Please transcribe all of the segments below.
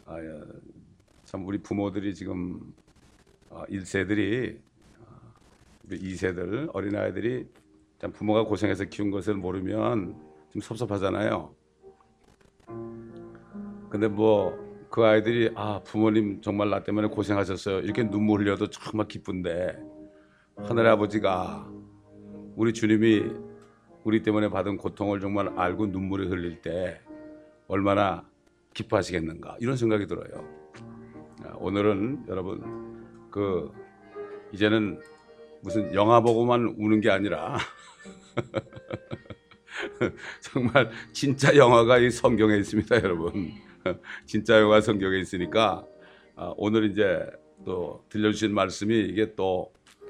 예, 참 우리 부모들이 지금 1세들이 우리 2세들 어린아이들이 참 부모가 고생해서 키운 것을 모르면 좀 섭섭하잖아요. 근데 뭐 그 아이들이 부모님 정말 나 때문에 고생하셨어요 이렇게 눈물 흘려도 정말 기쁜데, 하늘의 아버지가 우리 주님이 우리 때문에 받은 고통을 정말 알고 눈물을 흘릴 때 얼마나 기뻐하시겠는가, 이런 생각이 들어요. 오늘은 여러분 이제는 무슨 영화 보고만 우는 게 아니라 정말 진짜 영화가 이 성경에 있습니다, 여러분. 진짜 영화 성경에 있으니까 오늘 이제 또 들려주신 말씀이 이게 또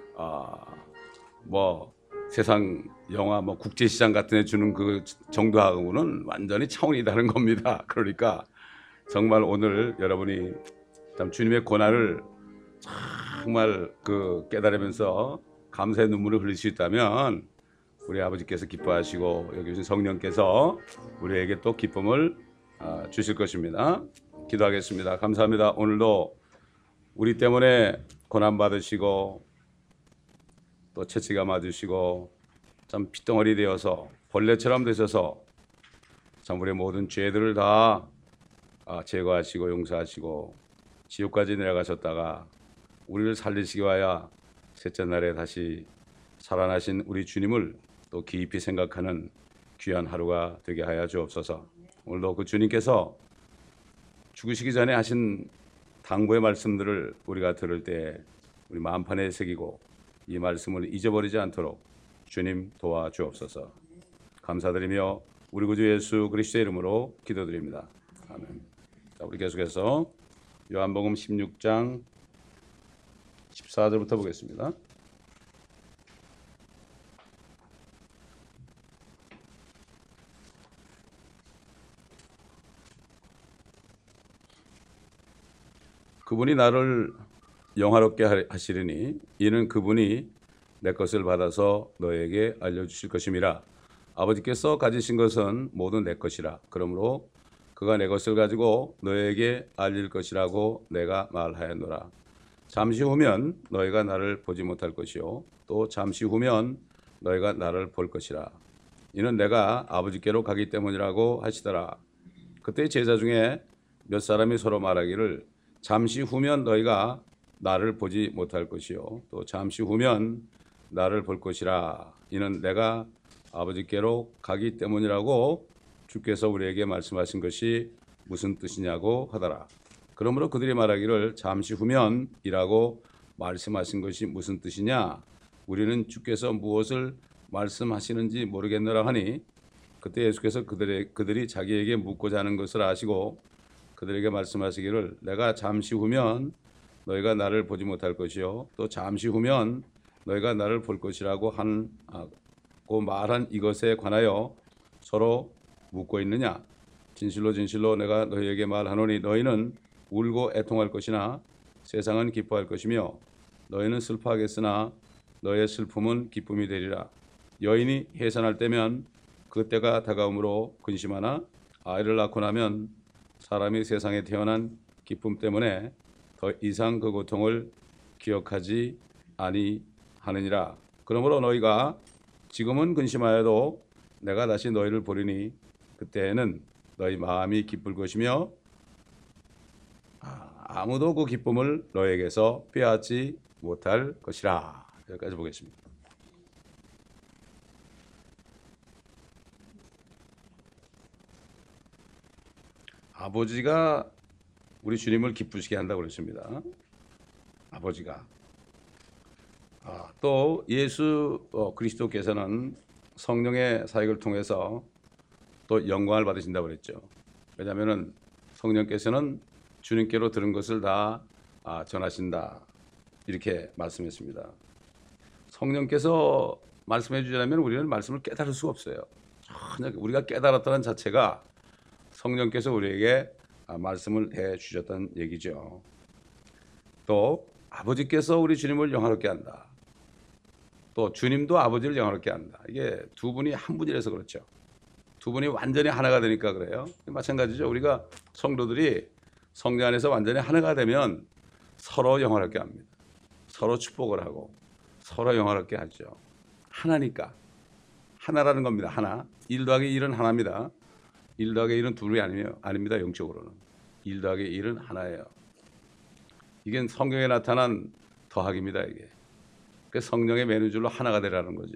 뭐 세상 영화 뭐 국제시장 같은 데 주는 그 정도하고는 완전히 차원이 다른 겁니다. 그러니까 정말 오늘 여러분이 참 주님의 고난을 정말 깨달으면서 감사의 눈물을 흘릴 수 있다면 우리 아버지께서 기뻐하시고 여기 오신 성령께서 우리에게 또 기쁨을 주실 것입니다. 기도하겠습니다. 감사합니다. 오늘도 우리 때문에 고난 받으시고 또 채찍아 맞으시고 참 핏덩어리 되어서 벌레처럼 되셔서 참 우리의 모든 죄들을 다 제거하시고 용서하시고 지옥까지 내려가셨다가 우리를 살리시기 위하여 셋째 날에 다시 살아나신 우리 주님을 또 깊이 생각하는 귀한 하루가 되게 하여 주옵소서. 오늘도 그 주님께서 죽으시기 전에 하신 당부의 말씀들을 우리가 들을 때 우리 마음판에 새기고 이 말씀을 잊어버리지 않도록 주님 도와주옵소서. 감사드리며 우리 구주 예수 그리스도의 이름으로 기도드립니다. 아멘. 자, 우리 계속해서 요한복음 16장 14절부터 보겠습니다. 그분이 나를 영화롭게 하시리니 이는 그분이 내 것을 받아서 너에게 알려주실 것임이라. 아버지께서 가지신 것은 모두 내 것이라. 그러므로 그가 내 것을 가지고 너에게 알릴 것이라고 내가 말하였노라. 잠시 후면 너희가 나를 보지 못할 것이요 또 잠시 후면 너희가 나를 볼 것이라. 이는 내가 아버지께로 가기 때문이라고 하시더라. 그때 제자 중에 몇 사람이 서로 말하기를 잠시 후면 너희가 나를 보지 못할 것이요 또 잠시 후면 나를 볼 것이라. 이는 내가 아버지께로 가기 때문이라고 주께서 우리에게 말씀하신 것이 무슨 뜻이냐고 하더라. 그러므로 그들이 말하기를 잠시 후면이라고 말씀하신 것이 무슨 뜻이냐, 우리는 주께서 무엇을 말씀하시는지 모르겠노라 하니, 그때 예수께서 그들이 자기에게 묻고자 하는 것을 아시고 그들에게 말씀하시기를 내가 잠시 후면 너희가 나를 보지 못할 것이요 또 잠시 후면 너희가 나를 볼 것이라고 말한 이것에 관하여 서로 묻고 있느냐. 진실로 진실로 내가 너희에게 말하노니 너희는 울고 애통할 것이나 세상은 기뻐할 것이며 너희는 슬퍼하겠으나 너희의 슬픔은 기쁨이 되리라. 여인이 해산할 때면 그 때가 다가오므로 근심하나 아이를 낳고 나면 사람이 세상에 태어난 기쁨 때문에 더 이상 그 고통을 기억하지 아니하느니라. 그러므로 너희가 지금은 근심하여도 내가 다시 너희를 보리니 그때에는 너희 마음이 기쁠 것이며 아무도 그 기쁨을 너희에게서 빼앗지 못할 것이라. 여기까지 보겠습니다. 아버지가 우리 주님을 기쁘시게 한다고 그랬습니다. 아버지가. 또 예수 그리스도께서는 성령의 사역을 통해서 또 영광을 받으신다고 그랬죠. 왜냐하면 성령께서는 주님께로 들은 것을 다 전하신다, 이렇게 말씀했습니다. 성령께서 말씀해 주자면 우리는 말씀을 깨달을 수가 없어요. 전혀 우리가 깨달았다는 자체가 성령께서 우리에게 말씀을 해 주셨다는 얘기죠. 또 아버지께서 우리 주님을 영화롭게 한다. 또 주님도 아버지를 영화롭게 한다. 이게 두 분이 한 분이라서 그렇죠. 두 분이 완전히 하나가 되니까 그래요. 마찬가지죠. 우리가 성도들이 성령 안에서 완전히 하나가 되면 서로 영화롭게 합니다. 서로 축복을 하고 서로 영화롭게 하죠. 하나니까. 하나라는 겁니다. 하나. 1 더하기 1은 하나입니다. 1 더하기 1은 둘이 아닙니다. 영적으로는. 1 더하기 1은 하나예요. 이게 성경에 나타난 더하기입니다. 이게. 그래서 성령의 매너줄로 하나가 되라는 거죠.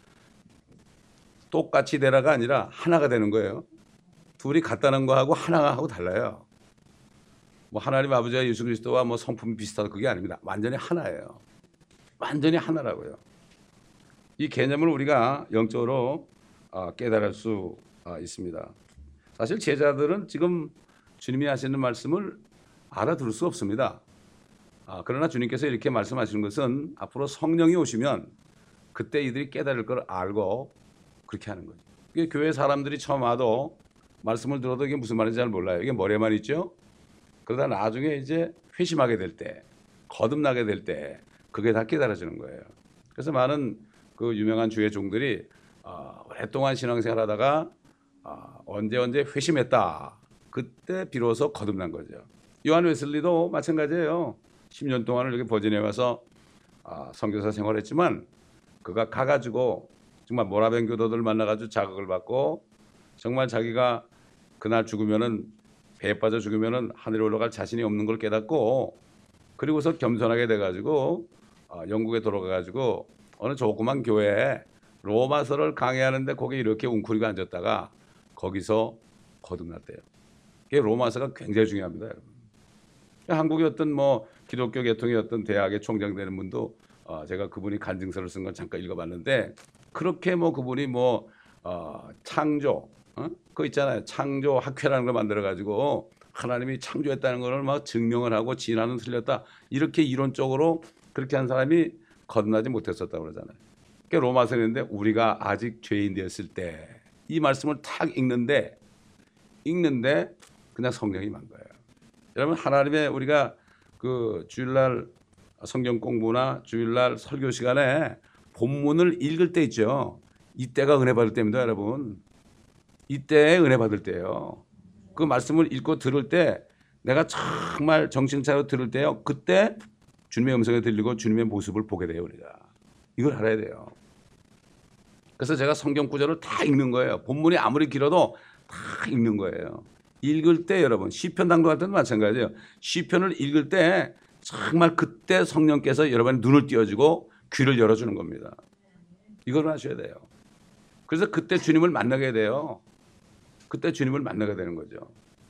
똑같이 되라가 아니라 하나가 되는 거예요. 둘이 같다는 거하고 하나가 하고 달라요. 뭐 하나님 아버지와 예수 그리스도와 뭐 성품이 비슷하다 그게 아닙니다. 완전히 하나예요. 완전히 하나라고요. 이 개념을 우리가 영적으로 깨달을 수 있습니다. 사실 제자들은 지금 주님이 하시는 말씀을 알아들을 수 없습니다. 그러나 주님께서 이렇게 말씀하시는 것은 앞으로 성령이 오시면 그때 이들이 깨달을 걸 알고 그렇게 하는 거죠. 이게 교회 사람들이 처음 와도 말씀을 들어도 이게 무슨 말인지 잘 몰라요. 이게 머리에만 있죠. 그러다 나중에 이제 회심하게 될 때, 거듭나게 될 때 그게 다 깨달아지는 거예요. 그래서 많은 그 유명한 주의 종들이 오랫동안 신앙생활하다가 언제 회심했다. 그때 비로소 거듭난 거죠. 요한 웨슬리도 마찬가지예요. 10년 동안을 이렇게 버지니아에 와서 선교사 생활했지만 그가 가가지고 정말 모라벤 교도들 만나가지고 자극을 받고 정말 자기가 그날 죽으면은 배에 빠져 죽으면은 하늘에 올라갈 자신이 없는 걸 깨닫고 그리고서 겸손하게 돼가지고 영국에 돌아가가지고 어느 조그만 교회에 로마서를 강의하는데 거기에 이렇게 웅크리고 앉았다가 거기서 거듭났대요. 이게 로마서가 굉장히 중요합니다, 여러분. 한국의 어떤 뭐 기독교 계통의 어떤 대학의 총장 되는 분도 제가 그분이 간증서를 쓴 건 잠깐 읽어봤는데 그렇게 뭐 그분이 뭐 창조 그거 있잖아요. 창조 학회라는 걸 만들어 가지고 하나님이 창조했다는 것을 막 증명을 하고 진화는 틀렸다 이렇게 이론적으로 그렇게 한 사람이 거듭나지 못했었다고 그러잖아요. 그러니까 로마서에 있는데 우리가 아직 죄인 되었을 때 이 말씀을 탁 읽는데 그냥 성령이 만 거예요. 여러분 하나님의 우리가 그 주일날 성경 공부나 주일날 설교 시간에 본문을 읽을 때 있죠. 이때가 은혜 받을 때입니다, 여러분. 이때 은혜 받을 때요. 그 말씀을 읽고 들을 때 내가 정말 정신 차려 들을 때요. 그때 주님의 음성이 들리고 주님의 모습을 보게 돼요, 우리가. 이걸 알아야 돼요. 그래서 제가 성경 구절을 다 읽는 거예요. 본문이 아무리 길어도 다 읽는 거예요. 읽을 때 여러분 시편 당독할 때도 마찬가지예요. 시편을 읽을 때 정말 그때 성령께서 여러분의 눈을 띄워주고 귀를 열어주는 겁니다. 이걸 하셔야 돼요. 그래서 그때 주님을 만나게 돼요. 그때 주님을 만나게 되는 거죠.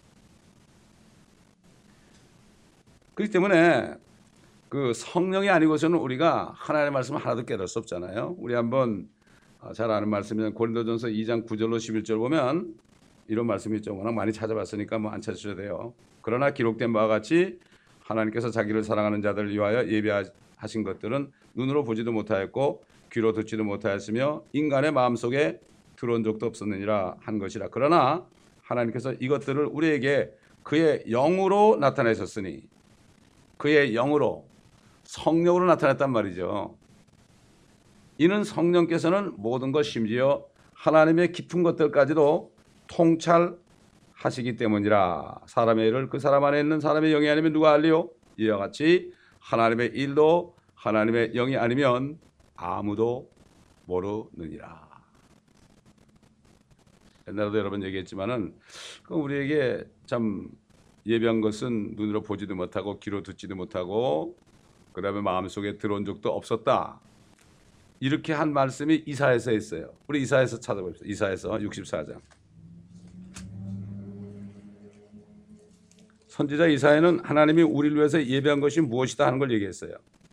그렇기 때문에 그 성령이 아니고서는 우리가 하나님의 말씀을 하나도 깨달을 수 없잖아요. 우리 한번 잘 아는 말씀이면 고린도전서 2장 9절로 11절 보면 이런 말씀이 있죠. 워낙 많이 찾아봤으니까 뭐 안 찾으셔도 돼요. 그러나 기록된 바와 같이 하나님께서 자기를 사랑하는 자들을 위하여 예비하신 것들은 눈으로 보지도 못하였고 귀로 듣지도 못하였으며 인간의 마음속에 들어온 적도 없었느니라 한 것이라. 그러나 하나님께서 이것들을 우리에게 그의 영으로 나타내셨으니 그의 영으로 성령으로 나타냈단 말이죠. 이는 성령께서는 모든 것 심지어 하나님의 깊은 것들까지도 통찰하시기 때문이라. 사람의 일을 그 사람 안에 있는 사람의 영이 아니면 누가 알리요? 이와 같이 하나님의 일도 하나님의 영이 아니면 아무도 모르느니라. 옛날에도 여러 번 얘기했지만은 우리에게 참 예비한 것은 눈으로 보지도 못하고 귀로 듣지도 못하고 그다음에 마음속에 들어온 적도 없었다. 이렇게 한 말씀이 이사야서 있어요. 우리 이사야서 찾아봅시다. 이사야서 64장. 선지자 이사야는 하나님이 우리를 위해서 예비한 것이 무엇이다 하는 걸 얘기했어요.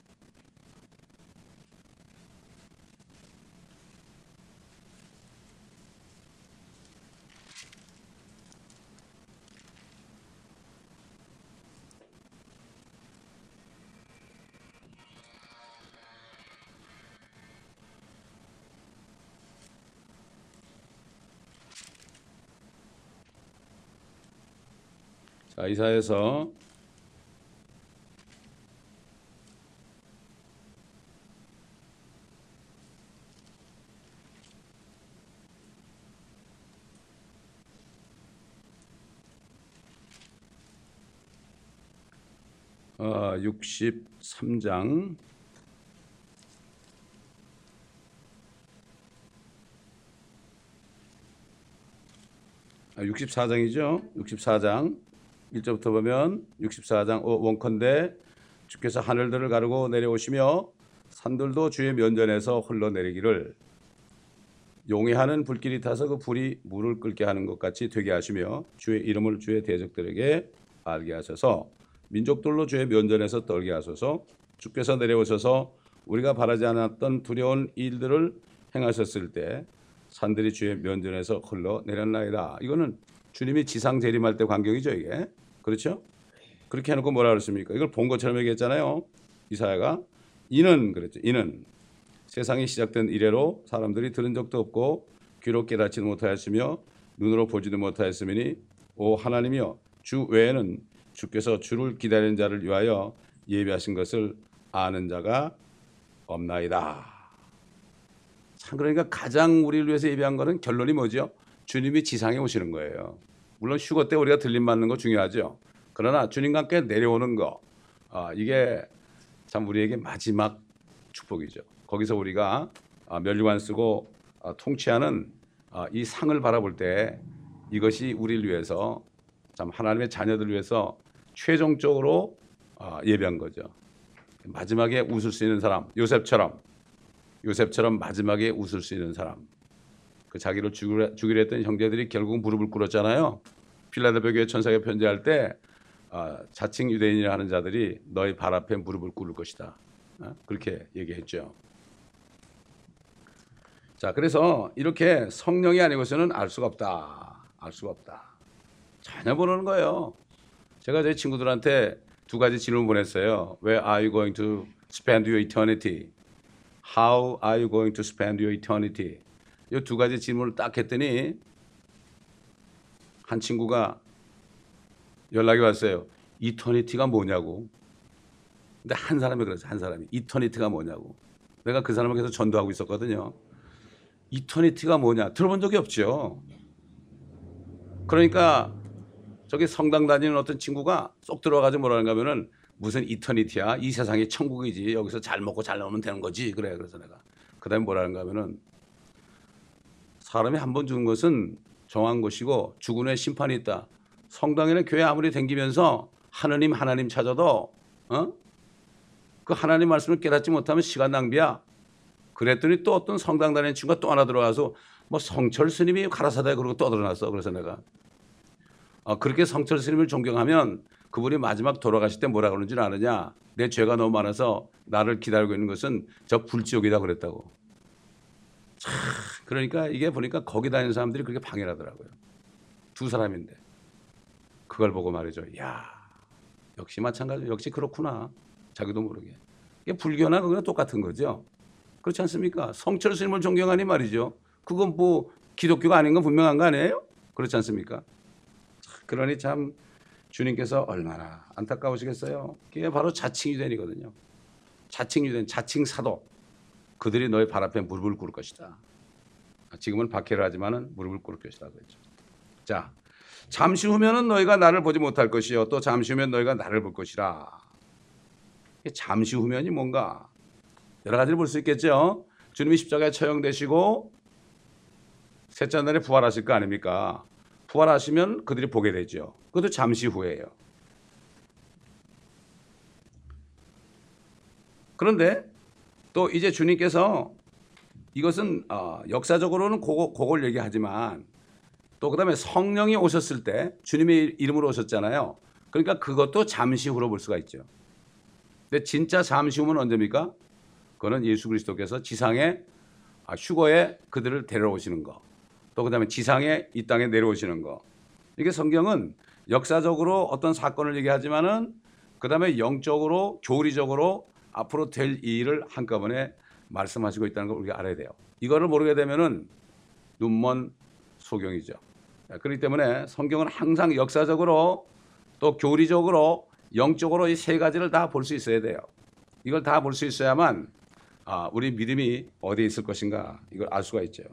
자, 이사야서 63장 64장이죠. 64장 1절부터 보면 64장 원컨대 주께서 하늘들을 가르고 내려오시며 산들도 주의 면전에서 흘러내리기를 용해하는 불길이 타서 그 불이 물을 끓게 하는 것 같이 되게 하시며 주의 이름을 주의 대적들에게 알게 하셔서 민족들로 주의 면전에서 떨게 하소서. 주께서 내려오셔서 우리가 바라지 않았던 두려운 일들을 행하셨을 때 산들이 주의 면전에서 흘러내렸나이다. 이거는 주님이 지상 재림할 때 광경이죠, 이게. 그렇죠? 그렇게 해놓고 뭐라 그랬습니까? 이걸 본 것처럼 얘기했잖아요. 이사야가. 이는 그랬죠. 이는 세상이 시작된 이래로 사람들이 들은 적도 없고 귀로 깨닫지도 못하였으며 눈으로 보지도 못하였으니 오 하나님이여 주 외에는 주께서 주를 기다리는 자를 위하여 예비하신 것을 아는 자가 없나이다. 참 그러니까 가장 우리를 위해서 예비한 거는 결론이 뭐죠? 주님이 지상에 오시는 거예요. 물론 휴거 때 우리가 들림받는 거 중요하죠. 그러나 주님과 함께 내려오는 거 이게 참 우리에게 마지막 축복이죠. 거기서 우리가 면류관 쓰고 통치하는 이 상을 바라볼 때 이것이 우리를 위해서 참 하나님의 자녀들을 위해서 최종적으로 예비한 거죠. 마지막에 웃을 수 있는 사람, 요셉처럼 마지막에 웃을 수 있는 사람. 그 자기를 죽이려 했던 형제들이 결국 무릎을 꿇었잖아요. 필라델피아 교회 천사가 편지할 때 자칭 유대인이라 하는 자들이 너희 발 앞에 무릎을 꿇을 것이다. 그렇게 얘기했죠. 자, 그래서 이렇게 성령이 아니고서는 알 수가 없다. 알 수가 없다. 전혀 모르는 거예요. 제가 제 친구들한테 두 가지 질문 보냈어요. Where are you going to spend your eternity? How are you going to spend your eternity? 이 두 가지 질문을 딱 했더니 한 친구가 연락이 왔어요. 이터니티가 뭐냐고. 근데 한 사람이 그랬어요. 한 사람이. 이터니티가 뭐냐고. 내가 그 사람을 계속 전도하고 있었거든요. 이터니티가 뭐냐. 들어본 적이 없죠. 그러니까 저기 성당 다니는 어떤 친구가 쏙 들어가서 뭐라는가 하면은 무슨 이터니티야. 이 세상이 천국이지. 여기서 잘 먹고 잘 나오면 되는 거지. 그래. 그래서 내가. 그 다음에 뭐라는가 하면은 사람이 한 번 죽은 것은 정한 것이고 죽은 후에 심판이 있다. 성당이나 교회 아무리 댕기면서 하나님 찾아도 그 하나님 말씀을 깨닫지 못하면 시간 낭비야. 그랬더니 또 어떤 성당 다니는 친구가 또 하나 들어가서 뭐 성철 스님이 가라사다에 그러고 떠들어놨어. 그래서 내가 그렇게 성철 스님을 존경하면 그분이 마지막 돌아가실 때 뭐라 그러는 줄 아느냐. 내 죄가 너무 많아서 나를 기다리고 있는 것은 저 불지옥이다 그랬다고. 참, 그러니까 이게 보니까 거기 다니는 사람들이 그렇게 방해를 하더라고요. 두 사람인데. 그걸 보고 말이죠. 야, 역시 마찬가지. 역시 그렇구나. 자기도 모르게. 이게 불교나 그거랑 똑같은 거죠. 그렇지 않습니까? 성철 스님을 존경하니 말이죠. 그건 뭐 기독교가 아닌 건 분명한 거 아니에요? 그렇지 않습니까? 그러니 참 주님께서 얼마나 안타까우시겠어요. 그게 바로 자칭유대인이거든요. 자칭유대인, 자칭사도. 그들이 너희 발 앞에 무릎을 꿇을 것이다. 지금은 박해를 하지만은 무릎을 꿇을 것이다 그랬죠. 자, 잠시 후면은 너희가 나를 보지 못할 것이요 또 잠시 후면 너희가 나를 볼 것이라. 잠시 후면이 뭔가 여러 가지를 볼 수 있겠죠. 주님이 십자가에 처형되시고 셋째 날에 부활하실 거 아닙니까? 부활하시면 그들이 보게 되죠. 그것도 잠시 후예요. 그런데 또 이제 주님께서 이것은 역사적으로는 그걸 얘기하지만 또 그다음에 성령이 오셨을 때 주님의 이름으로 오셨잖아요. 그러니까 그것도 잠시 후로 볼 수가 있죠. 근데 진짜 잠시 후면 언제입니까? 그거는 예수 그리스도께서 지상에 휴거에 그들을 데려오시는 거. 또 그다음에 지상에 이 땅에 내려오시는 거. 이게 성경은 역사적으로 어떤 사건을 얘기하지만은 그다음에 영적으로 교리적으로 앞으로 될 일을 한꺼번에 말씀하시고 있다는 걸 우리가 알아야 돼요. 이거를 모르게 되면은 눈먼 소경이죠. 그렇기 때문에 성경은 항상 역사적으로 또 교리적으로 영적으로 이 세 가지를 다 볼 수 있어야 돼요. 이걸 다 볼 수 있어야만 우리 믿음이 어디에 있을 것인가 이걸 알 수가 있죠.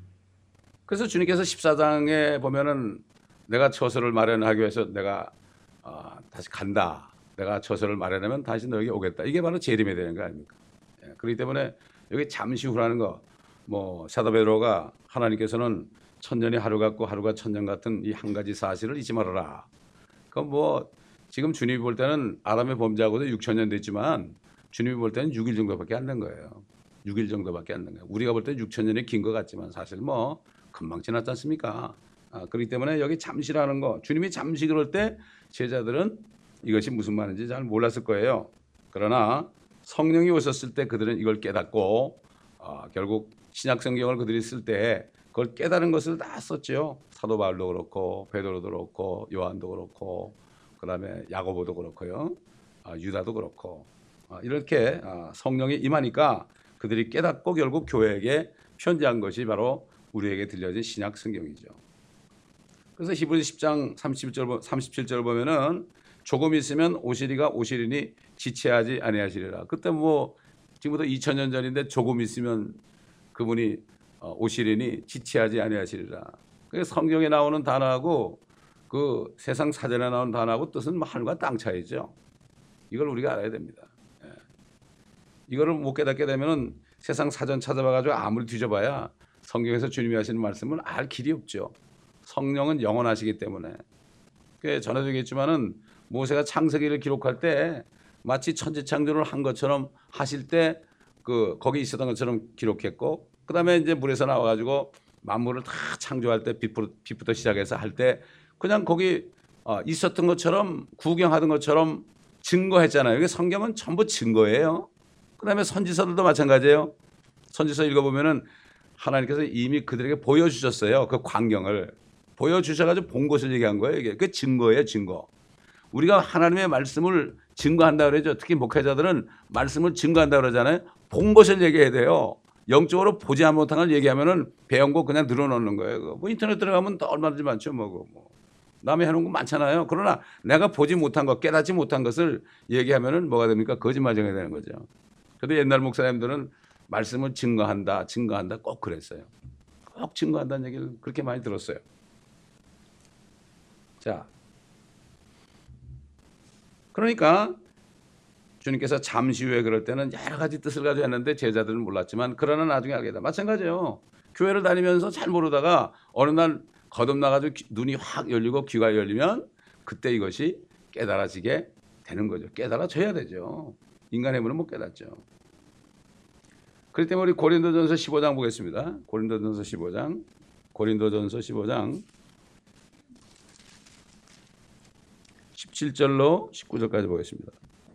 그래서 주님께서 14장에 보면은 내가 처소를 마련하기 위해서 내가 다시 간다. 내가 처소를 마련하면 다시 너에게 오겠다. 이게 바로 재림이 되는 거 아닙니까? 예, 그렇기 때문에 여기 잠시 후라는 거, 뭐 사도 베드로가 하나님께서는 천년이 하루 같고 하루가 천년 같은 이 한 가지 사실을 잊지 말아라. 그 뭐 지금 주님이 볼 때는 아담의 범죄하고도 6천 년 됐지만 주님이 볼 때는 6일 정도밖에 안 된 거예요. 6일 정도밖에 안 된 거예요. 우리가 볼 때는 6천 년이 긴 것 같지만 사실 뭐 금방 지났지 않습니까? 그렇기 때문에 여기 잠시라는 거, 주님이 잠시 그럴 때 제자들은 이것이 무슨 말인지 잘 몰랐을 거예요. 그러나 성령이 오셨을 때 그들은 이걸 깨닫고 결국 신약 성경을 그들이 쓸 때 그걸 깨달은 것을 다 썼죠. 사도 바울도 그렇고 베드로도 그렇고 요한도 그렇고 그다음에 야고보도 그렇고요. 유다도 그렇고 이렇게 성령이 임하니까 그들이 깨닫고 결국 교회에게 편지한 것이 바로 우리에게 들려진 신약 성경이죠. 그래서 히브리서 10장 37절 보면은 조금 있으면 오시리니 지체하지 아니하시리라. 그때 뭐 지금부터 2000년 전인데 조금 있으면 그분이 오시리니 지체하지 아니하시리라. 그게 성경에 나오는 단어하고 그 세상 사전에 나오는 단어하고 뜻은 뭐 하늘과 땅 차이죠. 이걸 우리가 알아야 됩니다. 이거를 못 깨닫게 되면은 세상 사전 찾아봐가지고 아무리 뒤져봐야 성경에서 주님이 하시는 말씀은 알 길이 없죠. 성령은 영원하시기 때문에. 전에도 얘기했지만은 모세가 창세기를 기록할 때 마치 천지창조를 한 것처럼 하실 때 거기 있었던 것처럼 기록했고, 그 다음에 이제 물에서 나와가지고 만물을 다 창조할 때 빛부터 시작해서 할 때 그냥 거기 있었던 것처럼 구경하던 것처럼 증거했잖아요. 이게 성경은 전부 증거예요. 그 다음에 선지서들도 마찬가지예요. 선지서 읽어보면은 하나님께서 이미 그들에게 보여주셨어요. 그 광경을 보여주셔가지고 본 것을 얘기한 거예요. 이게 그 증거예요, 증거. 우리가 하나님의 말씀을 증거한다 그러죠. 특히 목회자들은 말씀을 증거한다 그러잖아요. 본 것을 얘기해야 돼요. 영적으로 보지 못한 걸 얘기하면은 배운 거 그냥 늘어놓는 거예요. 뭐 인터넷 들어가면 더 얼마든지 많죠. 뭐 남이 해놓은 거 많잖아요. 그러나 내가 보지 못한 것, 깨닫지 못한 것을 얘기하면은 뭐가 됩니까? 거짓말쟁이 되는 거죠. 그래도 옛날 목사님들은 말씀을 증거한다 꼭 그랬어요. 꼭 증거한다는 얘기를 그렇게 많이 들었어요. 자, 그러니까 주님께서 잠시 후에 그럴 때는 여러 가지 뜻을 가지고 했는데 제자들은 몰랐지만 그러나 나중에 알게 돼. 마찬가지예요. 교회를 다니면서 잘 모르다가 어느 날 거듭나가지고 눈이 확 열리고 귀가 열리면 그때 이것이 깨달아지게 되는 거죠. 깨달아져야 되죠. 인간의 힘으로는 못 깨닫죠. 그렇기 때문에 우리 고린도전서 15장 보겠습니다. 고린도전서 15장 17절로 19절까지 보겠습니다.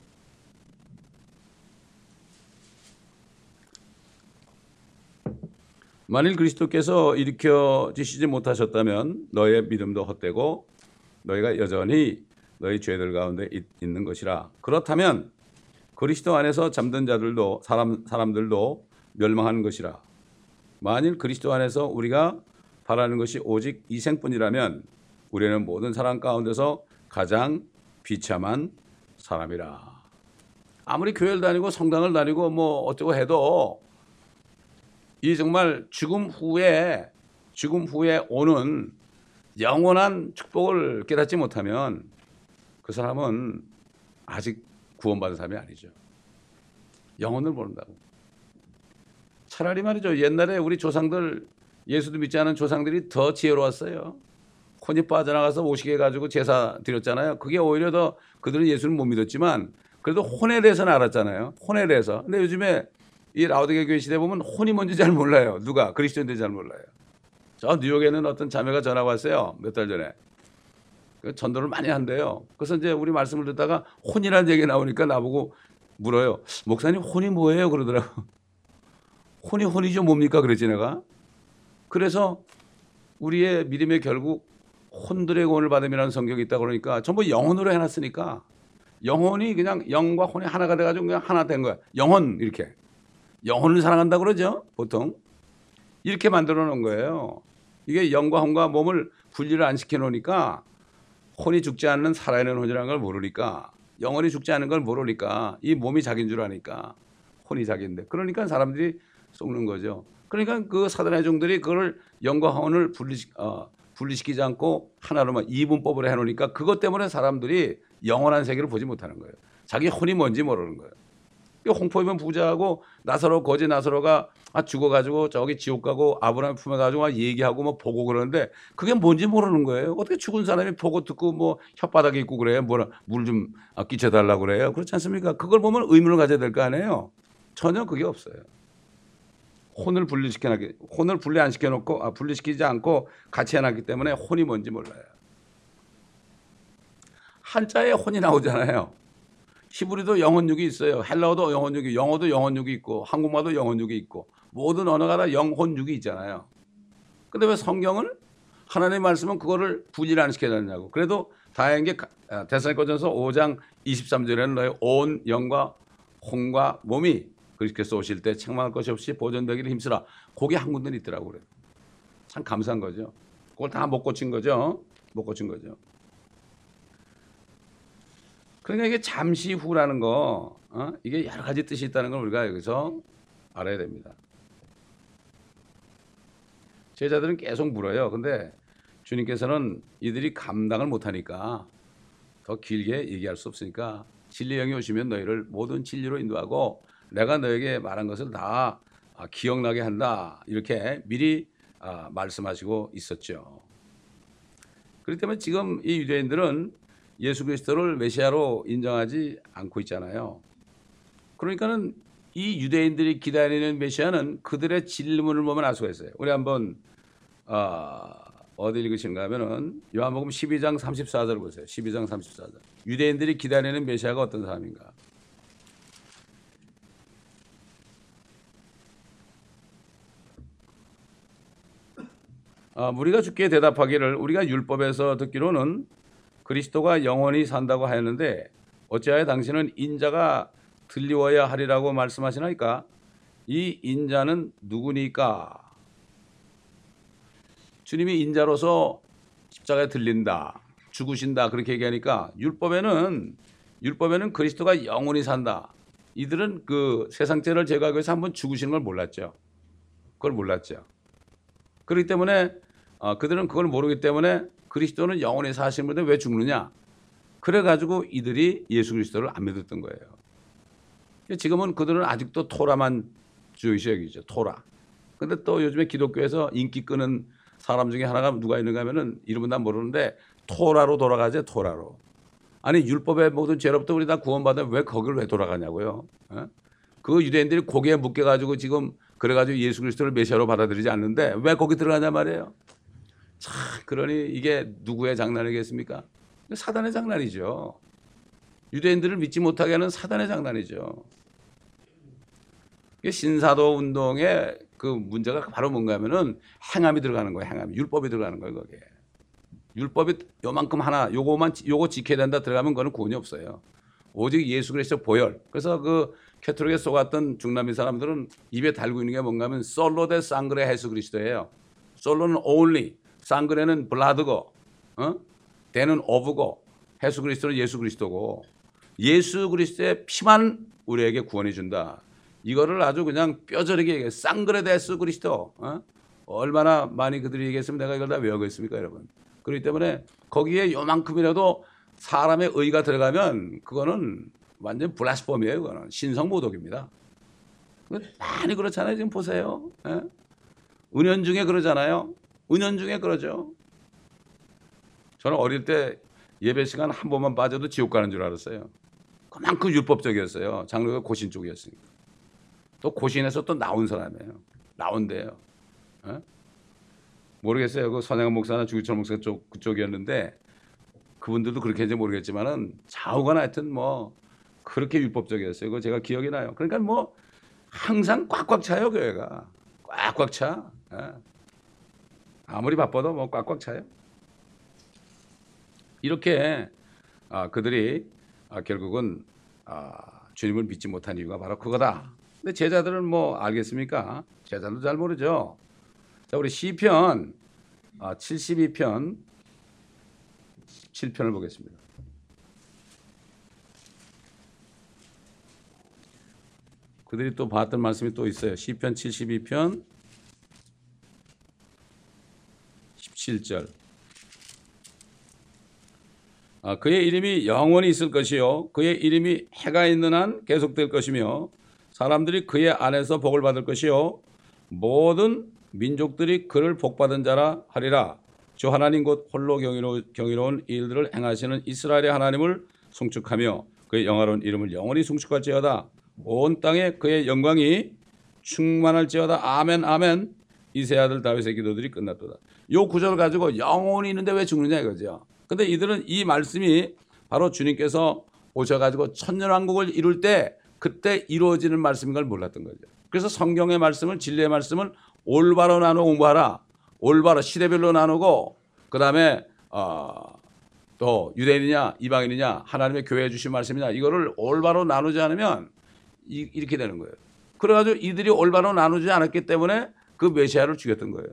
만일 그리스도께서 일으켜 주시지 못하셨다면 너의 믿음도 헛되고 너희가 여전히 너희 죄들 가운데 있는 것이라. 그렇다면 그리스도 안에서 잠든 자들도 사람들도 멸망하는 것이라. 만일 그리스도 안에서 우리가 바라는 것이 오직 이생뿐이라면 우리는 모든 사람 가운데서 가장 비참한 사람이라. 아무리 교회를 다니고 성당을 다니고 뭐 어쩌고 해도 이 정말 죽음 후에 오는 영원한 축복을 깨닫지 못하면 그 사람은 아직 구원받은 사람이 아니죠. 영혼을 모른다고. 차라리 말이죠. 옛날에 우리 조상들, 예수도 믿지 않은 조상들이 더 지혜로웠어요. 혼이 빠져나가서 오시게 해가지고 제사 드렸잖아요. 그게 오히려 더 그들은 예수를 못 믿었지만 그래도 혼에 대해서는 알았잖아요. 혼에 대해서. 근데 요즘에 이 라오디게 교회 시대 보면 혼이 뭔지 잘 몰라요. 누가 그리스도인인지 잘 몰라요. 저 뉴욕에는 어떤 자매가 전화가 왔어요. 몇 달 전에. 전도를 많이 한대요. 그래서 이제 우리 말씀을 듣다가 혼이라는 얘기 나오니까 나보고 물어요. 목사님 혼이 뭐예요? 그러더라고. 혼이죠 뭡니까? 그랬지 내가. 그래서 우리의 믿음의 결국 혼들의 구원을 받음이라는 성경이 있다고 그러니까 전부 영혼으로 해놨으니까 영혼이 그냥 영과 혼이 하나가 돼가지고 그냥 하나 된 거야. 영혼 이렇게. 영혼을 사랑한다고 그러죠 보통. 이렇게 만들어 놓은 거예요. 이게 영과 혼과 몸을 분리를 안 시켜 놓으니까 혼이 죽지 않는 살아있는 혼이라는 걸 모르니까 영혼이 죽지 않는 걸 모르니까 이 몸이 자기인 줄 아니까 혼이 자기인데 그러니까 사람들이 속는 거죠. 그러니까 그 사단의 종들이 그걸 영과 혼을 분리시키지 않고 하나로만 이분법으로 해놓으니까 그것 때문에 사람들이 영원한 세계를 보지 못하는 거예요. 자기 혼이 뭔지 모르는 거예요. 홍포이면 부자하고 나사로 거지 나사로가 죽어가지고 저기 지옥 가고 아브라함 품에 가지고 막 얘기하고 뭐 보고 그러는데 그게 뭔지 모르는 거예요. 어떻게 죽은 사람이 보고 듣고 뭐 혓바닥에 있고 그래요? 뭐라 물 좀 끼쳐달라고 그래요? 그렇지 않습니까? 그걸 보면 의문을 가져야 될 거 아니에요. 전혀 그게 없어요. 혼을 분리 안 시켜놓고 분리시키지 않고 같이 해놨기 때문에 혼이 뭔지 몰라요. 한자에 혼이 나오잖아요. 히브리도 영혼육이 있어요. 헬라어도 영혼육이, 영어도 영혼육이 있고 한국말도 영혼육이 있고 모든 언어가 다 영혼육이 있잖아요. 근데 왜 성경은 하나님의 말씀은 그거를 분리를 안 시켜놨냐고. 그래도 다행인 게 데살로니가전서 5장 23절에는 너의 온 영과 혼과 몸이 그리스도께서 오실 때 책망할 것이 없이 보존되기를 힘쓰라. 그게 한 군데 있더라고 그래요. 참 감사한 거죠. 그걸 다 못 고친 거죠. 못 고친 거죠. 그러니까 이게 잠시 후라는 거, 이게 여러 가지 뜻이 있다는 걸 우리가 여기서 알아야 됩니다. 제자들은 계속 물어요. 근데 주님께서는 이들이 감당을 못하니까 더 길게 얘기할 수 없으니까 진리의 영이 오시면 너희를 모든 진리로 인도하고 내가 너에게 말한 것을 다 기억나게 한다. 이렇게 미리 말씀하시고 있었죠. 그렇기 때문에 지금 이 유대인들은 예수 그리스도를 메시아로 인정하지 않고 있잖아요. 그러니까는 이 유대인들이 기다리는 메시아는 그들의 질문을 보면 알 수가 있어요. 우리 한번 어디 읽으신가 하면은 요한복음 12장 34절 보세요. 12장 34절. 유대인들이 기다리는 메시아가 어떤 사람인가? 무리가 주께 대답하기를 우리가 율법에서 듣기로는 그리스도가 영원히 산다고 하였는데 어찌하여 당신은 인자가 들리워야 하리라고 말씀하시나이까? 이 인자는 누구니까? 주님이 인자로서 십자가에 들린다, 죽으신다 그렇게 얘기하니까 율법에는 그리스도가 영원히 산다. 이들은 그 세상 죄를 제거하기 위해서 한번 죽으시는 걸 몰랐죠. 그걸 몰랐죠. 그렇기 때문에 그들은 그걸 모르기 때문에 그리스도는 영원히 사시는 분인데 왜 죽느냐? 그래가지고 이들이 예수 그리스도를 안 믿었던 거예요. 지금은 그들은 아직도 토라만 주의시 여기죠. 토라. 근데 또 요즘에 기독교에서 인기 끄는 사람 중에 하나가 누가 있는가 하면은 이름은 난 모르는데 토라로 돌아가죠. 토라로. 아니 율법의 모든 죄로부터 우리 다 구원받으면 왜 거기를 왜 돌아가냐고요. 그 유대인들이 고개에 묶여가지고 지금 그래가지고 예수 그리스도를 메시아로 받아들이지 않는데 왜 거기 들어가냐 말이에요. 참 그러니 이게 누구의 장난이겠습니까? 사단의 장난이죠. 유대인들을 믿지 못하게 하는 사단의 장난이죠. 신사도 운동의 그 문제가 바로 뭔가 하면은 행함이 들어가는 거예요. 행함이. 율법이 들어가는 거예요. 거기에. 율법이 요만큼 하나 요거 지켜야 된다 들어가면 그거는 구원이 없어요. 오직 예수 그리스도 보혈. 그래서 그 캐톨릭에 속았던 중남미 사람들은 입에 달고 있는 게 뭔가 하면 솔로 데 상그레 예수 그리스도예요. 솔로는 only, 상그레는 블라드고, 대는 오브고, 예수 그리스도는 예수 그리스도고, 예수 그리스도의 피만 우리에게 구원해 준다. 이거를 아주 그냥 뼈저리게 얘기해. 상그레 데 예수 그리스도. 얼마나 많이 그들이 얘기했으면 내가 이걸 다 외우겠습니까, 여러분? 그렇기 때문에 거기에 요만큼이라도 사람의 의가 들어가면 그거는 완전 블라스폼이에요. 그거는 신성모독입니다. 많이 그렇잖아요. 지금 보세요. 은연중에 그러잖아요. 은연중에 그러죠. 저는 어릴 때 예배 시간 한 번만 빠져도 지옥 가는 줄 알았어요. 그만큼 율법적이었어요. 장로가 고신 쪽이었으니까. 또 고신에서 또 나온 사람이에요. 나온대요. 모르겠어요. 그 선양한 목사나 주기철 목사 그쪽이었는데 그분들도 그렇게 했는지 모르겠지만은 좌우가 하여튼 뭐 그렇게 율법적이었어요. 그거 제가 기억이 나요. 그러니까 뭐 항상 꽉꽉 차요 교회가. 꽉꽉 차. 아무리 바빠도 뭐 꽉꽉 차요. 이렇게 그들이 결국은 주님을 믿지 못한 이유가 바로 그거다. 근데 제자들은 뭐 알겠습니까? 제자들도 잘 모르죠. 자, 우리 시편 72편 7편을 보겠습니다. 그들이 또 봤던 말씀이 또 있어요. 시편 72편 17절. 그의 이름이 영원히 있을 것이요 그의 이름이 해가 있는 한 계속될 것이며 사람들이 그의 안에서 복을 받을 것이요 모든 민족들이 그를 복받은 자라 하리라. 주 하나님 곧 홀로 경이로운 일들을 행하시는 이스라엘의 하나님을 송축하며 그의 영화로운 이름을 영원히 송축할지어다. 온 땅에 그의 영광이 충만할지어다. 아멘 아멘. 이세 아들 다윗의 기도들이 끝났도다. 요 구절을 가지고 영원히 있는데 왜 죽느냐 이거죠. 근데 이들은 이 말씀이 바로 주님께서 오셔가지고 천년왕국을 이룰 때 그때 이루어지는 말씀인 걸 몰랐던 거죠. 그래서 성경의 말씀을 진리의 말씀을 올바로 나눠 공부하라. 올바로 시대별로 나누고 그 다음에 또 유대인이냐 이방인이냐 하나님의 교회에 주신 말씀이냐 이거를 올바로 나누지 않으면 이렇게 되는 거예요. 그래가지고 이들이 올바로 나누지 않았기 때문에 그 메시아를 죽였던 거예요.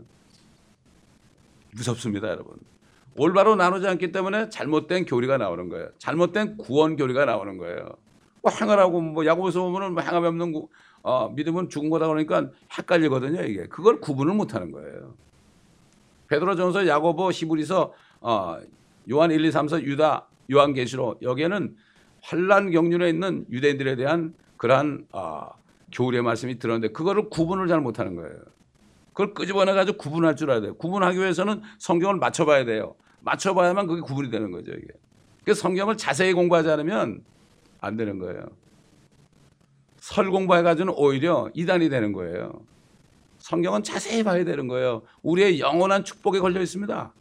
무섭습니다 여러분. 올바로 나누지 않기 때문에 잘못된 교리가 나오는 거예요. 잘못된 구원 교리가 나오는 거예요. 행하라고 뭐 야고보서 보면은 행함이 없는 믿음은 죽은 거다 그러니까 헷갈리거든요 이게. 그걸 구분을 못하는 거예요. 베드로전서, 야고보, 히브리서, 요한 1, 2, 3서, 유다, 요한계시록 여기에는 환난 경륜에 있는 유대인들에 대한 그러한 교리의 말씀이 들었는데 그거를 구분을 잘 못하는 거예요. 그걸 끄집어내 가지고 구분할 줄 알아야 돼요. 구분하기 위해서는 성경을 맞춰봐야 돼요. 맞춰봐야만 그게 구분이 되는 거죠 이게. 그래서 성경을 자세히 공부하지 않으면 안 되는 거예요. 설 공부해가지고는 오히려 이단이 되는 거예요. 성경은 자세히 봐야 되는 거예요. 우리의 영원한 축복에 걸려 있습니다.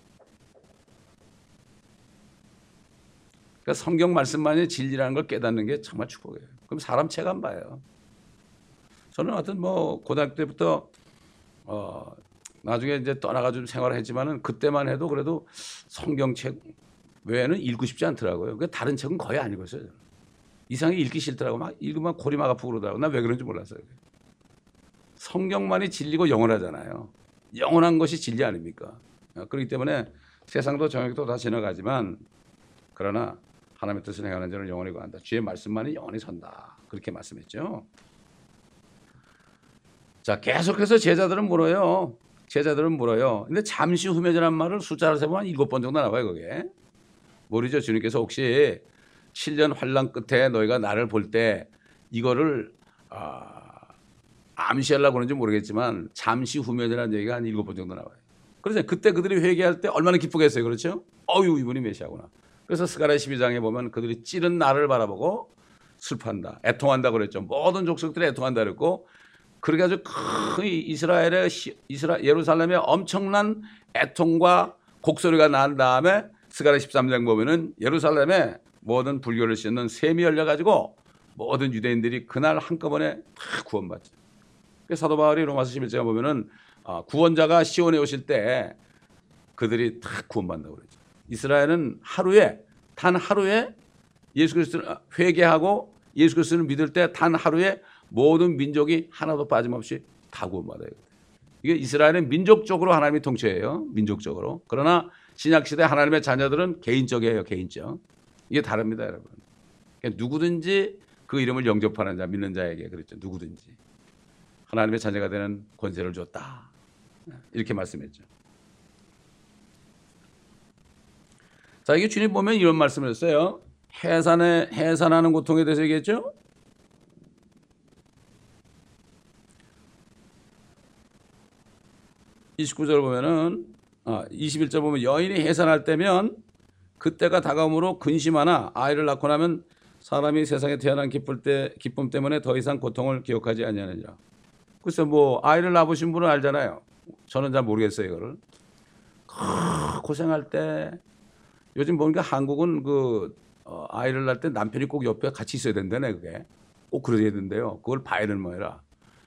그러니까 성경 말씀만이 진리라는 걸 깨닫는 게 정말 축복이에요. 그럼 사람 책 안 봐요. 저는 하여튼 뭐 고등학교 때부터 나중에 이제 떠나가지고 생활을 했지만은 그때만 해도 그래도 성경책 외에는 읽고 싶지 않더라고요. 그러니까 다른 책은 거의 안 읽었어요. 이상하게 읽기 싫더라고. 막 읽으면 골이 막 아프고 그러더라고. 난 왜 그런지 몰랐어요. 성경만이 진리고 영원하잖아요. 영원한 것이 진리 아닙니까? 그렇기 때문에 세상도 정욕도 다 지나가지만 그러나 하나님의 뜻을 행하는 자는 영원히 구한다. 주의 말씀만이 영원히 선다. 그렇게 말씀했죠. 자, 계속해서 제자들은 물어요. 근데 잠시 후면이라는 말을 숫자로 세보면 7번 정도 나와요. 그게. 모르죠. 주님께서 혹시 7년 환난 끝에 너희가 나를 볼 때 이거를 암시하려고 그런지 모르겠지만 잠시 후면이라는 얘기가 한 7번 정도 나와요. 그래서 그때 그들이 회개할 때 얼마나 기쁘겠어요. 그렇죠? 어유 이분이 메시아구나. 그래서 스가랴 12장에 보면 그들이 찌른 나를 바라보고 슬퍼한다. 애통한다 그랬죠. 모든 족속들이 애통한다 그랬고 그래가지고 큰 예루살렘에 엄청난 애통과 곡소리가 난 다음에 스가랴 13장 보면은 예루살렘에 모든 불교를 씻는 샘이 열려가지고 모든 유대인들이 그날 한꺼번에 다 구원받죠. 사도 바울이 로마서 11장에 보면은 구원자가 시온에 오실 때 그들이 다 구원받는다고 그러죠. 이스라엘은 단 하루에 예수 그리스도를 회개하고 예수 그리스도를 믿을 때 단 하루에 모든 민족이 하나도 빠짐없이 다 구원받아요. 이게 이스라엘은 민족적으로 하나님이 통치해요. 민족적으로. 그러나 신약시대 하나님의 자녀들은 개인적이에요. 개인적. 이게 다릅니다. 여러분. 그러니까 누구든지 그 이름을 영접하는 자, 믿는 자에게 그랬죠. 누구든지. 하나님의 자녀가 되는 권세를 줬다. 이렇게 말씀했죠. 자, 이게 주님 보면 이런 말씀을 했어요. 해산하는 고통에 대해서 얘기했죠. (29절) 보면은 21절 보면 여인이 해산할 때면 그때가 다가옴으로 근심하나 아이를 낳고 나면 사람이 세상에 태어난 기쁨 때문에 더 이상 고통을 기억하지 아니하느니라. 글쎄 뭐 아이를 낳으신 분은 알잖아요. 저는 잘 모르겠어요 이거를. 고생할 때 요즘 보니까 한국은 아이를 낳을 때 남편이 꼭 옆에 같이 있어야 된다네. 그게 꼭 그래야 된대요. 그걸 봐야 되는 뭐라.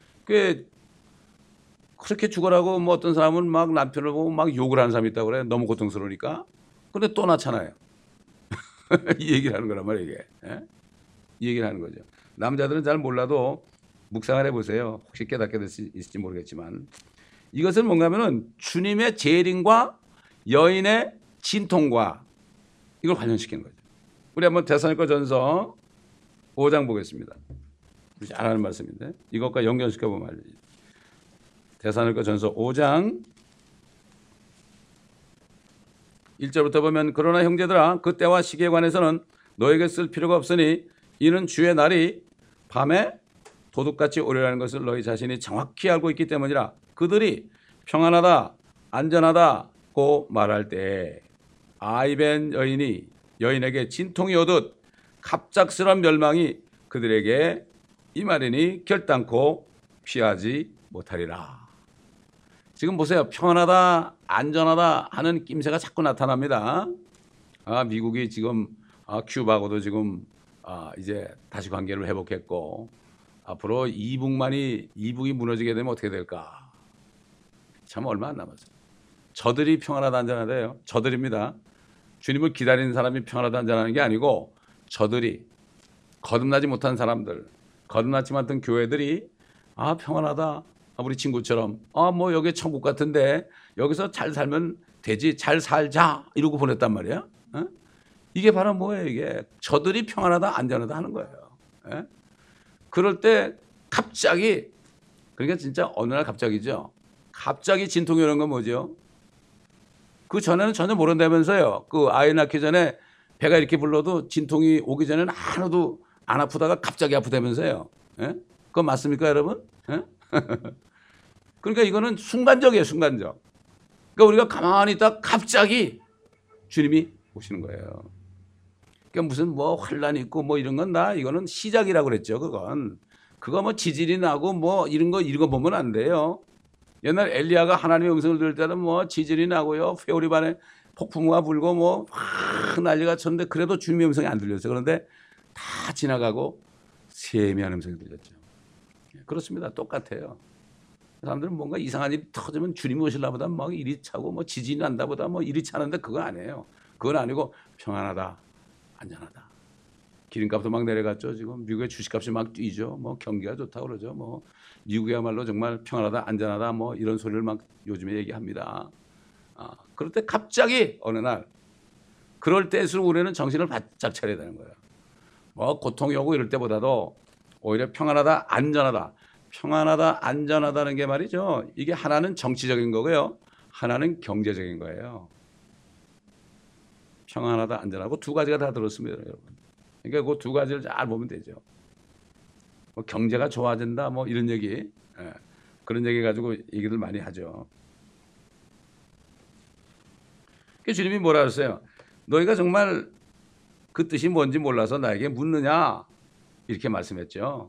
그렇게 죽으라고 뭐 어떤 사람은 막 남편을 보고 막 욕을 하는 사람이 있다고 그래요. 너무 고통스러우니까. 근데 또 낳잖아요. 이 얘기를 하는 거란 말이에요 이게. 이 얘기를 하는 거죠. 남자들은 잘 몰라도 묵상을 해보세요. 혹시 깨닫게 될 수 있을지 모르겠지만 이것은 뭔가 하면은 주님의 재림과 여인의 진통과 이걸 관련시키는 거죠. 우리 한번 데살로니가전서 5장 보겠습니다. 우리 잘 아는 말씀인데 이것과 연결시켜보면 알죠. 데살로니가전서 5장 1절부터 보면 그러나 형제들아 그 때와 시기에 관해서는 너에게 쓸 필요가 없으니 이는 주의 날이 밤에 도둑같이 오리라는 것을 너희 자신이 정확히 알고 있기 때문이라. 그들이 평안하다 안전하다고 말할 때 아이벤 여인이 여인에게 진통이 오듯 갑작스런 멸망이 그들에게 임하리니 결단코 피하지 못하리라. 지금 보세요. 평안하다 안전하다 하는 낌새가 자꾸 나타납니다. 미국이 지금 큐바하고도 지금 이제 다시 관계를 회복했고 앞으로 이북이 무너지게 되면 어떻게 될까? 참 얼마 안 남았어요. 저들이 평안하다 안전하다요. 저들입니다. 주님을 기다리는 사람이 평안하다 안전하는 게 아니고 저들이 거듭나지 못한 사람들, 거듭나지 못한 교회들이 평안하다. 우리 친구처럼 뭐 여기 천국 같은데 여기서 잘 살면 되지, 잘 살자 이러고 보냈단 말이야. 이게 바로 뭐예요? 이게 저들이 평안하다 안전하다 하는 거예요. 그럴 때 갑자기, 그러니까 진짜 어느 날 갑자기죠. 갑자기 진통이 오는 건 뭐죠? 그 전에는 전혀 모른다면서요. 그 아이 낳기 전에 배가 이렇게 불러도 진통이 오기 전에는 하나도 안 아프다가 갑자기 아프다면서요. 그거 맞습니까, 여러분? 그러니까 이거는 순간적이에요, 순간적. 그러니까 우리가 가만히 있다 갑자기 주님이 오시는 거예요. 그러니까 무슨 뭐 환란이 있고 뭐 이런 건 다 이거는 시작이라고 그랬죠. 그거 뭐 지진이 나고 뭐 이런 거 보면 안 돼요. 옛날 엘리야가 하나님의 음성을 들을 때는 뭐 지진이 나고요, 회오리 반에 폭풍우가 불고 뭐 확 난리가 쳤는데 그래도 주님의 음성이 안 들렸어요. 그런데 다 지나가고 세미한 음성이 들렸죠. 그렇습니다. 똑같아요. 사람들은 뭔가 이상한 일이 터지면 주님이 오시려보다 막 이리 차고 뭐 지진이 난다보다 뭐 이리 차는데 그건 아니에요. 그건 아니고 평안하다 안전하다. 기름값도 막 내려갔죠. 지금 미국의 주식값이 막 뛰죠. 뭐 경기가 좋다고 그러죠. 뭐 미국이야말로 정말 평안하다 안전하다 뭐 이런 소리를 막 요즘에 얘기합니다. 그럴 때 갑자기 어느 날 그럴 때일수록 우리는 정신을 바짝 차려야 되는 거예요. 뭐 고통이 오고 이럴 때보다도 오히려 평안하다 안전하다. 평안하다 안전하다는 게 말이죠. 이게 하나는 정치적인 거고요. 하나는 경제적인 거예요. 평안하다 안전하고 두 가지가 다 들었습니다, 여러분. 그러니까 그 두 가지를 잘 보면 되죠. 뭐 경제가 좋아진다 뭐 이런 얘기, 그런 얘기 가지고 얘기를 많이 하죠. 주님이 뭐라 그랬어요? 너희가 정말 그 뜻이 뭔지 몰라서 나에게 묻느냐? 이렇게 말씀했죠.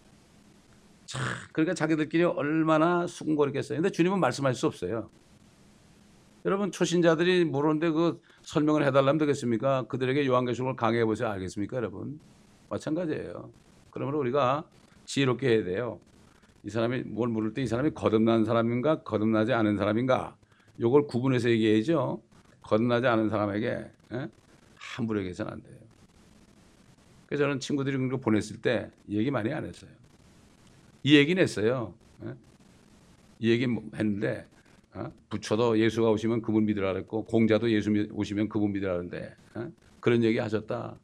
그러니까 자기들끼리 얼마나 수군거리겠어요. 근데 주님은 말씀할 수 없어요. 여러분 초신자들이 모르는데 그 설명을 해달라면 되겠습니까? 그들에게 요한계시록을 강해해 보세요. 알겠습니까, 여러분? 마찬가지예요. 그러므로 우리가 지혜롭게 해야 돼요. 이 사람이 뭘 물을 때 이 사람이 거듭난 사람인가 거듭나지 않은 사람인가 이걸 구분해서 얘기해야죠. 거듭나지 않은 사람에게 함부로 얘기해서는 안 돼요. 그래서 저는 친구들이 그런 거 보냈을 때 얘기 많이 안 했어요. 이 얘기는 했어요. 이 얘기 했는데 부처도 예수가 오시면 그분 믿으라 그랬고 공자도 예수 오시면 그분 믿으라 그랬는데 그런 얘기 하셨다.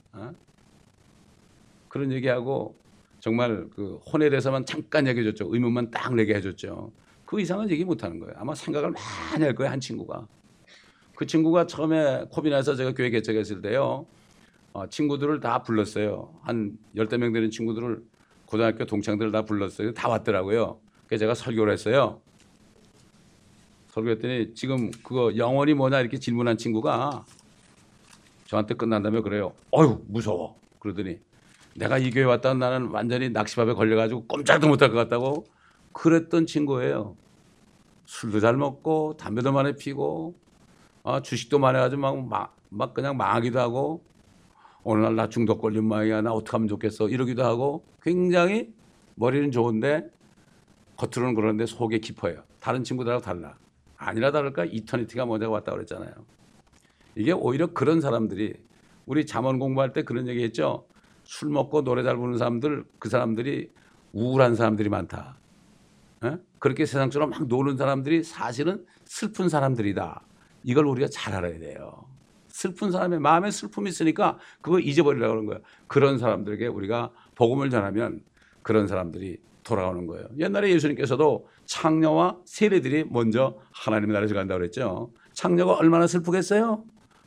그런 얘기하고 정말 그 혼에 대해서만 잠깐 얘기해 줬죠. 의문만 딱 내게 해줬죠. 그 이상은 얘기 못하는 거예요. 아마 생각을 많이 할 거예요. 한 친구가. 그 친구가 처음에 코비나에서 제가 교회 개척했을 때요. 친구들을 다 불렀어요. 한 10명 되는 친구들을 고등학교 동창들을 다 불렀어요. 다 왔더라고요. 그래서 제가 설교를 했어요. 설교했더니 지금 그거 영혼이 뭐냐 이렇게 질문한 친구가 저한테 끝난 다음에 그래요. 어휴 무서워. 그러더니 내가 이 교회 왔다 나는 완전히 낚시밥에 걸려가지고 꼼짝도 못할 것 같다고 그랬던 친구예요. 술도 잘 먹고 담배도 많이 피고 주식도 많이 해가지고 막 그냥 망하기도 하고 어느 날 나 중독 걸린 모양이야. 나 어떻게 하면 좋겠어. 이러기도 하고 굉장히 머리는 좋은데 겉으로는 그러는데 속에 깊어요. 다른 친구들하고 달라. 아니라 다를까 이터니티가 먼저 왔다고 그랬잖아요. 이게 오히려 그런 사람들이 우리 잠언 공부할 때 그런 얘기 했죠. 술 먹고 노래 잘 부르는 사람들 그 사람들이 우울한 사람들이 많다. 그렇게 세상처럼 막 노는 사람들이 사실은 슬픈 사람들이다. 이걸 우리가 잘 알아야 돼요. 슬픈 사람의 마음에 슬픔이 있으니까 그거 잊어버리려고 하는 거예요. 그런 사람들에게 우리가 복음을 전하면 그런 사람들이 돌아오는 거예요. 옛날에 예수님께서도 창녀와 세리들이 먼저 하나님의 나라에 간다고 그랬죠. 창녀가 얼마나 슬프겠어요?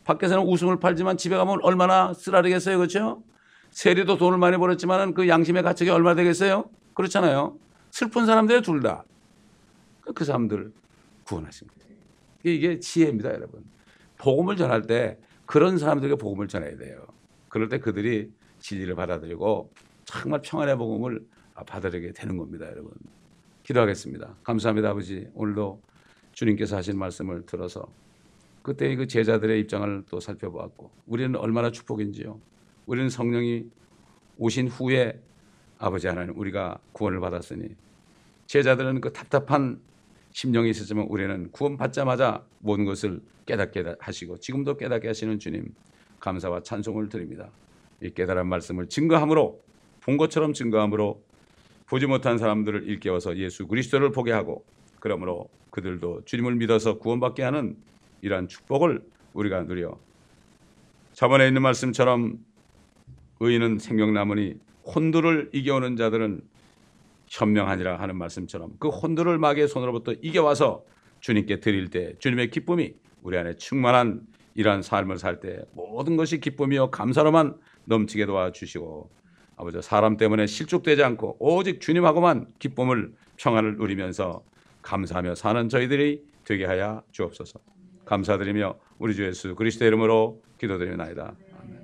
밖에서는 웃음을 팔지만 집에 가면 얼마나 쓰라리겠어요. 그렇죠? 세리도 돈을 많이 벌었지만 그 양심의 가책이 얼마 되겠어요? 그렇잖아요. 슬픈 사람들이 둘 다. 그 사람들 구원하신 거예요. 이게 지혜입니다, 여러분. 복음을 전할 때 그런 사람들에게 복음을 전해야 돼요. 그럴 때 그들이 진리를 받아들이고 정말 평안의 복음을 받아들이게 되는 겁니다, 여러분. 기도하겠습니다. 감사합니다, 아버지. 오늘도 주님께서 하신 말씀을 들어서 그때 그 제자들의 입장을 또 살펴보았고 우리는 얼마나 축복인지요. 우리는 성령이 오신 후에 아버지 하나님 우리가 구원을 받았으니 제자들은 그 답답한 심령이 있었지만 우리는 구원받자마자 모든 것을 깨닫게 하시고 지금도 깨닫게 하시는 주님 감사와 찬송을 드립니다. 이 깨달은 말씀을 증거함으로 본 것처럼 증거함으로 보지 못한 사람들을 일깨워서 예수 그리스도를 보게 하고 그러므로 그들도 주님을 믿어서 구원받게 하는 이러한 축복을 우리가 누려 저번에 있는 말씀처럼 의인은 생명나무니 혼두를 이겨오는 자들은 현명하니라 하는 말씀처럼 그 혼두를 마귀의 손으로부터 이겨와서 주님께 드릴 때 주님의 기쁨이 우리 안에 충만한 이러한 삶을 살 때 모든 것이 기쁨이요 감사로만 넘치게 도와주시고 아버지 사람 때문에 실족되지 않고 오직 주님하고만 기쁨을 평안을 누리면서 감사하며 사는 저희들이 되게 하여 주옵소서. 감사드리며 우리 주 예수 그리스도의 이름으로 기도드리나이다. 아멘.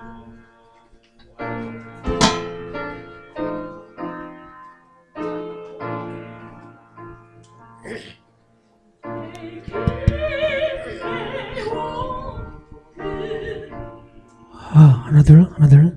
하나 둘 하나 둘.